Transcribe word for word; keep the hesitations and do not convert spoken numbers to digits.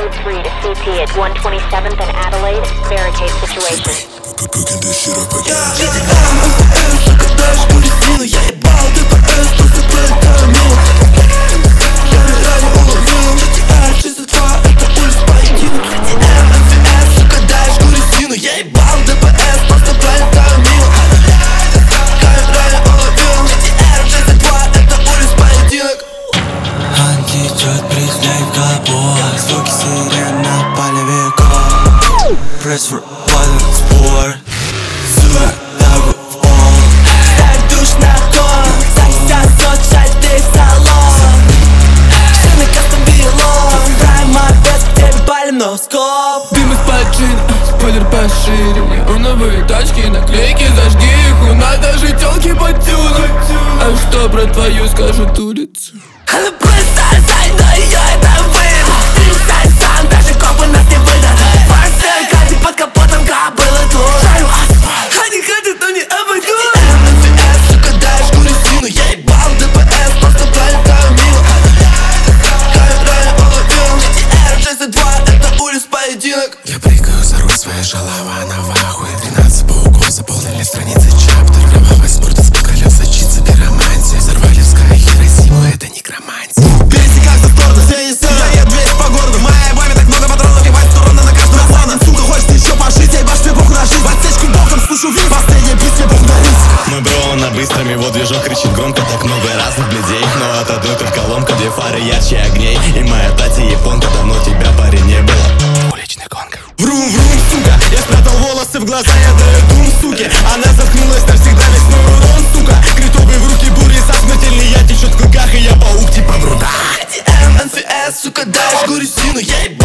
code three to C P at one twenty-seventh and Adelaide. Barricade situation. Cooking this shit up again. джи ти эй, эм си эс, сука, дашь курицину. Я ебал ди пи эс, просто пролетаю. Я реально уловил джи ти эй, шестьдесят два, это улиц поединок. джи ти эй, эм си эс, сука, дашь курицину. Я ебал ди пи эс, просто пролетаю мимо. Я реально уловил джи ти эй, шестьдесят два, это улиц поединок. Античет, призляй в капот. Звуки сирен на полевиков. Press for button, спор. Сука, тагу в пол. Ставь душ на тон. За шестьсот шальты в салон. Шины кастом вилон. Прайм опять к тебе палим, но скоп. Дым из-под джина, спойлер пошире. Неоновые тачки, наклейки, зажги их. У нас даже тёлки подтюнут. А что про твою скажут улицу? Она просто зай, но её это выдаст. Ты сай сам, даже копы нас не выдадут. Фарсы, каты под капотом, кобылы тут. Шарю асфальт, они хотят, но не обойдут. джи ти эй, эм си эс, сука, дашь курицину. Я ебал ди пи эс, просто пролетаю мимо. Я реально уловил джи ти эй, шестьдесят два, это улиц поединок. Я прыгаю за руль, своя шалава, она в ахуе. Тринадцать пауков заполнили страницы чаптер. Кровавый спорт из-под колес сочится пиромантия. Взорвали в скай Хиросиму, это некромантия. Пересекай за сторону, все и все. Я еду весь по городу, в моей баме так много патронов. Ебать стороны на каждом плане. Сука, хочешь ты еще пожить, ебашь тебе похуй на жизнь. В отсечку боком слышу виз, последний бит, тебе похуй на риск. Мой бро, он на быстром, его движок кричит громко. Так много разных бледей, но от одной только ломка. Две фары ярче огней, и моя тати японка. Давно тебя, парень, не было. Уличный гонка. Врум-врум, сука, я спрятал волосы в глаза, я даю дум, суки. Она заткнулась навсегда, весь мой урон, сука. Критовый в руки бури, со смертельный я течет в клыках, и я паук типа в рудах. джи ти эй, эм си эс, сука, дашь курицину. Я ебал